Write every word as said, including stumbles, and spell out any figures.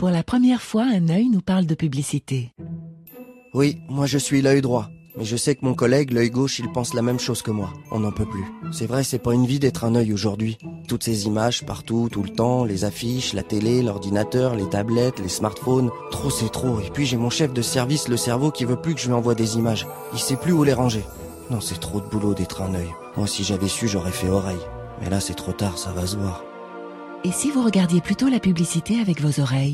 pour la première fois, un œil nous parle de publicité. Oui, moi je suis l'œil droit. Mais je sais que mon collègue, l'œil gauche, il pense la même chose que moi. On n'en peut plus. C'est vrai, c'est pas une vie d'être un œil aujourd'hui. Toutes ces images partout, tout le temps, les affiches, la télé, l'ordinateur, les tablettes, les smartphones. Trop c'est trop. Et puis j'ai mon chef de service, le cerveau, qui veut plus que je lui envoie des images. Il sait plus où les ranger. Non, c'est trop de boulot d'être un œil. Moi, si j'avais su, j'aurais fait oreille. Mais là, c'est trop tard, ça va se voir. Et si vous regardiez plutôt la publicité avec vos oreilles ?